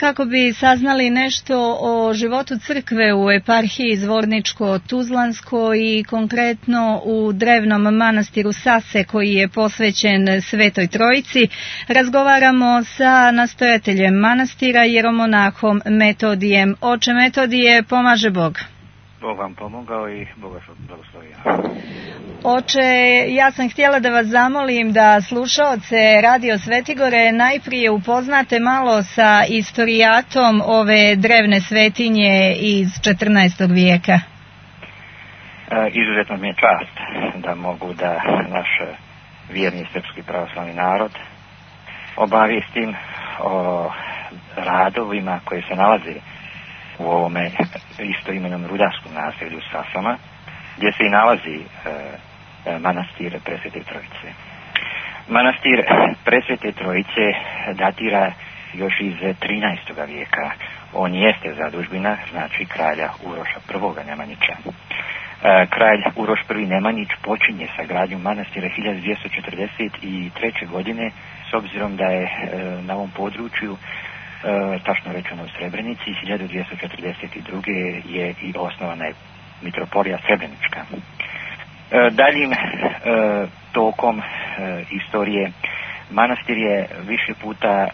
kako bi saznali nešto o životu crkve u eparhiji Zvorničko-Tuzlansko i konkretno u drevnom manastiru Sase koji je posvećen Svetoj Trojici. Razgovaramo sa nastojateljem manastira, jeromonahom Metodijem. Oče Metodije, pomaže Bog. Bog vam pomogao i Bog vas blagoslovio. Oče, ja sam htjela da vas zamolim da slušaoce Radio Svetigore najprije upoznate malo sa istorijatom ove drevne svetinje iz 14. vijeka. Izuzetno mi je čast da mogu da naš vjerni srpski pravoslavni narod obavijestim o radovima koji se nalaze u ovome istoimenom rudarskom naselju Sasama, gdje se i nalazi manastir Presvete Trojice. Manastir Presvete Trojice datira još iz 13. vijeka. On jeste zadužbina, znači kralja Uroša I. Nemanjića. Kralj Uroš I. Nemanjić počinje sa gradnjom manastira 1243. godine, s obzirom da je na ovom području, tačno rečeno u Srebrenici, 1242. je i osnovana je mitropolija Srebrenička. Daljim tokom istorije manastir je više puta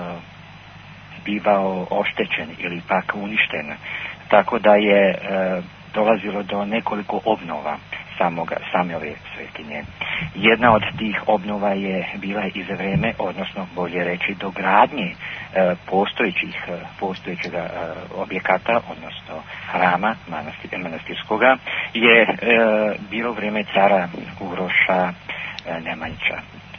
bivao oštećen ili pak uništen, tako da je dolazilo do nekoliko obnova same ove svetinje. Jedna od tih obnova je bila i za vrijeme, odnosno bolje reći do gradnje postojećeg objekata, odnosno hrama manastirskoga, je bilo vrijeme cara Uroša Nemanjića.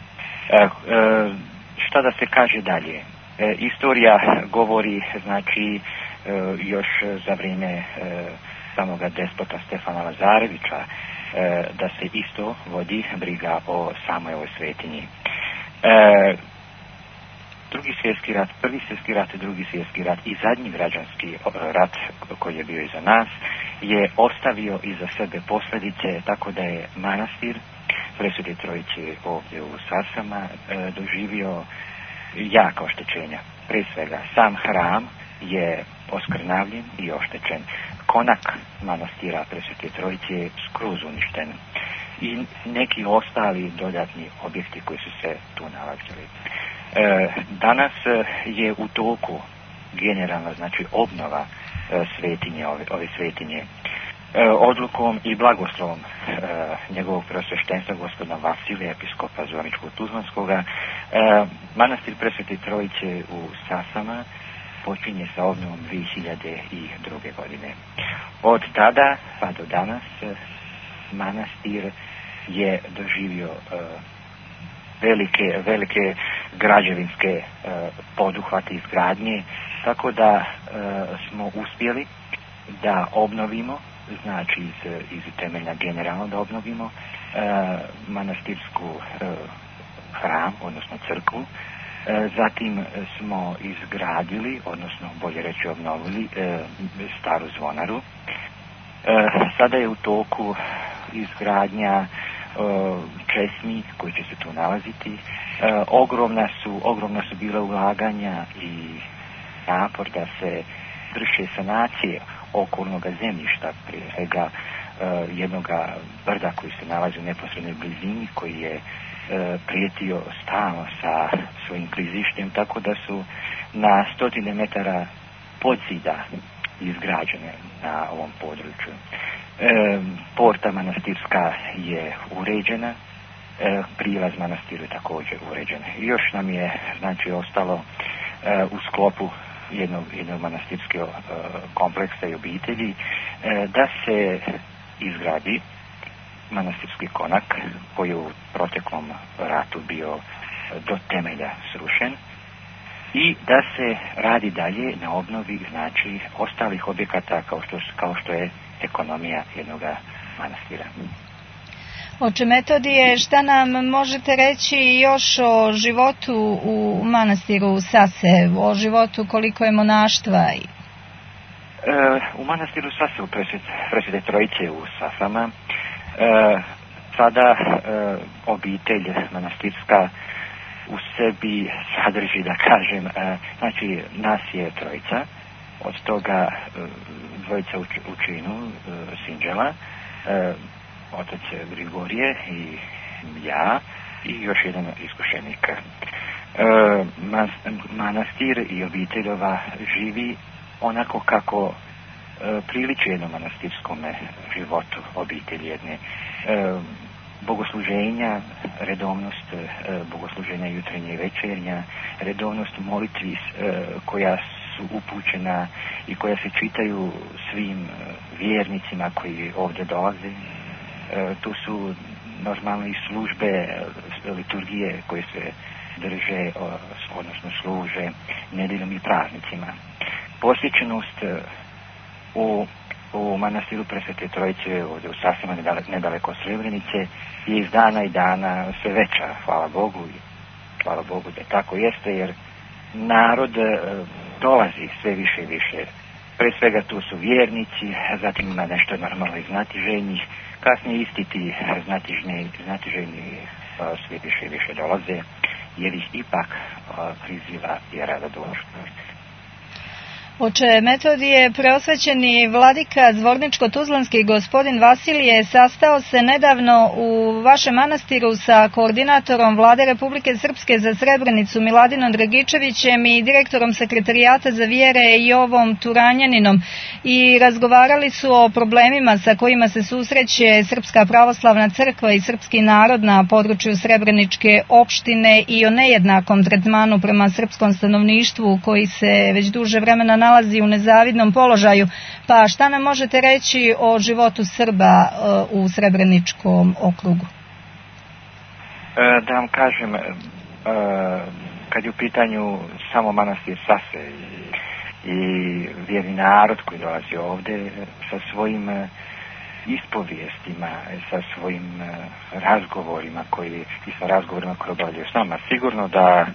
Šta da se kaže dalje? Istorija govori, znači, još za vrijeme samoga despota Stefana Lazarevića, da se isto vodi briga o samoj ovoj svetinji. Drugi svjetski rat, prvi svjetski rat, drugi svjetski rat i zadnji građanski rat koji je bio iza nas je ostavio iza sebe posljedice, tako da je manastir Presvete Trojice ovdje u Sasama doživio jaka oštećenja. Prije svega sam hram je oskrnavljen i oštećen. Konak manastira Presvete Trojice je skroz uništen i neki ostali dodatni objekti koji su se tu nalazili. Danas je u toku generalna, znači, obnova svetinje, ove svetinje. Odlukom i blagoslovom njegovog preosveštenstva gospodina Vasilija, episkopa Zvorničko-Tuzlanskoga, manastir Presvete Trojice u Sasama počinje sa obnovom 2002. godine. Od tada pa do danas manastir je doživio velike građevinske poduhvate izgradnje, tako da smo uspjeli da obnovimo, znači iz temelja generalno da obnovimo manastirsku hram, odnosno crkvu. Zatim smo izgradili, odnosno bolje reći obnovili, staru zvonaru. Sada je u toku izgradnja česmi koji će se tu nalaziti. Ogromna su bila ulaganja i napor da se vrše sanacije okolnog zemljišta, prije svega jednog brda koji se nalazi u neposrednoj blizini, koji je prijetio stalno sa svojim klizištem, tako da su na 100 metara podzida izgrađene na ovom području. Porta manastirska je uređena, prilaz manastiru je također uređen. I još nam je, znači, ostalo u sklopu jednog manastirskog kompleksa i obitelji da se izgradi manastirski konak koji je u proteklom ratu bio do temelja srušen i da se radi dalje na obnovi, znači, ostalih objekata kao što je ekonomija jednog manastira. Oče Metodije, šta nam možete reći još o životu u manastiru Sase, o životu koliko je monaštva? U manastiru Sase, u Presvete Trojice u Sasama, sada obitelj manastirska u sebi sadrži, da kažem, znači nas je trojica, od toga dvojica u činu, Sinđela, otac Grigorije i ja i još jedan iskušenik. Manastir i obiteljova živi onako kako priliči jednom manastirskom životu obitelji jedne. Bogosluženja, redovnost bogosluženja jutrenje i večernja, redovnost molitvi koja su upućena i koja se čitaju svim vjernicima koji ovdje dolaze. Tu su normalno i službe, liturgije koje se drže, odnosno služe nedjeljom i praznicima. Posjećenost u manastiru Presvete Trojice ovdje u Sasima nedaleko od Srebrenice je iz dana i dana sve veća, hvala Bogu da tako jeste, jer narod dolazi sve više i više. Pre svega tu su vjernici, zatim ima nešto normalno iz znatiženjih, kasnije isti ti znatiženi sve više i više dolaze, jer ih ipak priziva vjera da dođu. Oče Metodije, preosvećeni vladika Zvorničko-Tuzlanski gospodin Vasilije sastao se nedavno u vašem manastiru sa koordinatorom Vlade Republike Srpske za Srebrenicu Miladinom Dragičevićem i direktorom sekretarijata za vjere Jovom Turanjaninom i razgovarali su o problemima sa kojima se susreće Srpska pravoslavna crkva i srpski narod na području Srebreničke opštine i o nejednakom tretmanu prema srpskom stanovništvu koji se već duže vremena nalazi u nezavidnom položaju. Pa šta nam možete reći o životu Srba u Srebreničkom okrugu? Da vam kažem, kad je u pitanju samo manastir Sase i vjerni narod koji dolazi ovdje sa svojim ispovijestima, sa svojim razgovorima koji obavljaju s nama, sigurno da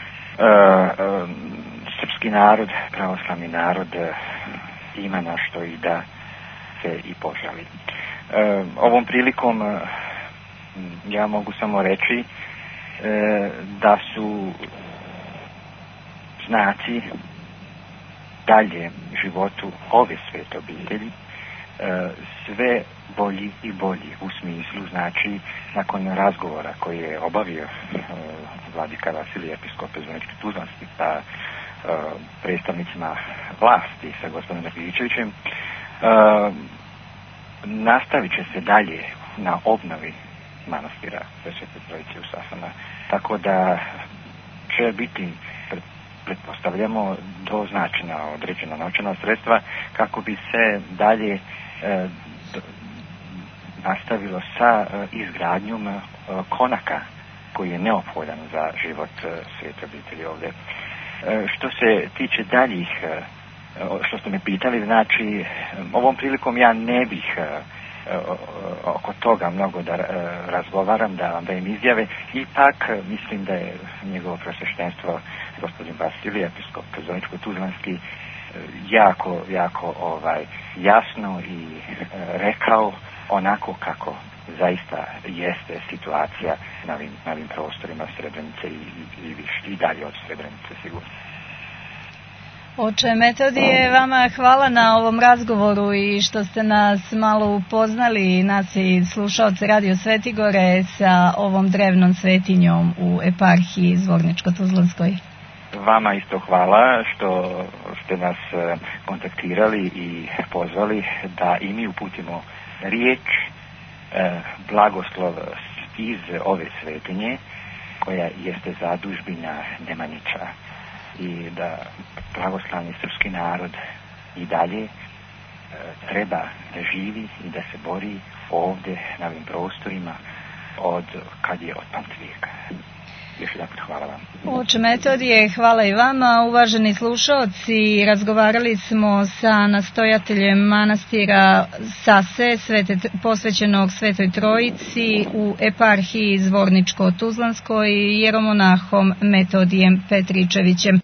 srpski narod, pravoslavni narod ima na što i da se i požali. Ovom prilikom ja mogu samo reći da su znaci dalje životu ove svete obitelji sve bolji i bolji, u smislu, znači, nakon razgovora koji je obavio vladika Vasilije, episkop Zvorničko-Tuzlanski, sa predstavnicima vlasti, sa gospodinom Dragičevićem, nastavit će se dalje na obnovi manastira Presvete Trojice u Sasama, tako da će biti, pretpostavljamo, doznačena određena novčana sredstva kako bi se dalje nastavilo sa izgradnjom konaka koji je neophodan za život svete obitelji ovdje. Što se tiče daljih, što ste me pitali, znači ovom prilikom ja ne bih oko toga mnogo da razgovaram, da vam dajem izjave. Ipak mislim da je njegovo prosveštenstvo gospodin Vasilije, episkop Zvorničko-Tuzlanski, jako jasno i rekao onako kako zaista jeste situacija na ovim prostorima Srebrenice i dalje od Srebrenice sigurno. Oče Metodije, vama hvala na ovom razgovoru i što ste nas malo upoznali, nas i slušaoce Radio Svetigore, sa ovom drevnom svetinjom u eparhiji Zvorničko-Tuzlanskoj. Vama isto hvala što ste nas kontaktirali i pozvali da i mi uputimo riječ, blagoslov iz ove svetinje koja jeste zadužbina Nemanjića, i da pravoslavni srpski narod i dalje treba da živi i da se bori ovdje na ovim prostorima od kad je od pamtivijeka. Još jedan put hvala vam. Oče Metodije, hvala i vama. Uvaženi slušaoci, razgovarali smo sa nastojateljem manastira Sase, posvećenog Svetoj Trojici u eparhiji Zvorničko-Tuzlanskoj, jeromonahom Metodijem Petričevićem.